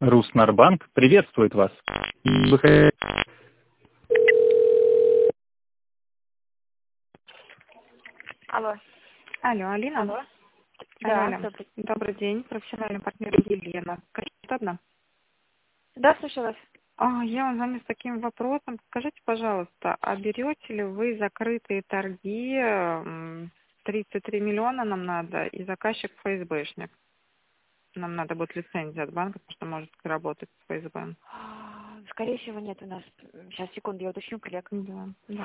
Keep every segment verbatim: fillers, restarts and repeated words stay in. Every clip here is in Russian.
Руснарбанк приветствует вас. Вы х- Алло. Алло, Алина? Алло. Алло, Да, Алло. добрый. Добрый день, профессиональный партнер Елена. Скажите, удобно? Да, слушаю вас. А, я вам звоню с таким вопросом. Скажите, пожалуйста, а берете ли вы закрытые торги? м, тридцать три миллиона нам надо, и заказчик ФСБшник. Нам надо будет лицензия от банка, потому что может работать с ФСБ. А, Скорее всего, нет у нас. Сейчас, секунду, я уточню коллег. Да, да.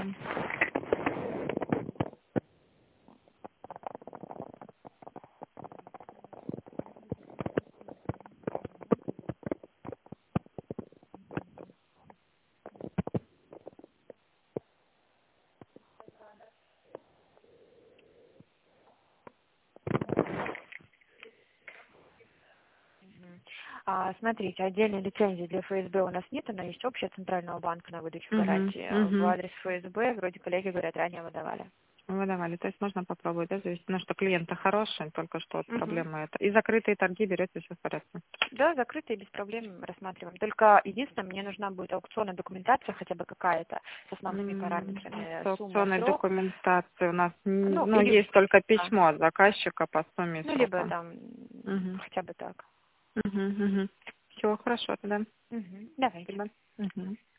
Мгм. А, смотрите, отдельной лицензии для ФСБ у нас нет, она есть общая центрального банка на выдачу Угу, гарантии. А В угу. адрес ФСБ вроде коллеги говорят, ранее выдавали. Выдавали. То есть можно попробовать, да, завести. Ну, что клиенты хорошие, только что вот Мгм. проблема это. И закрытые торги берете, все в порядке. Да, закрытые, без проблем рассматриваем. Только единственное, мне нужна будет аукционная документация, хотя бы какая-то, с основными М, параметрами, С сумма, аукционной срок. документацией у нас, н- Ну, ну, или, есть только а, письмо от заказчика по сумме и ну, либо сроку. там, Угу. хотя бы так. Угу, угу. Все, хорошо тогда. Мгм. Давайте. Спасибо. Угу.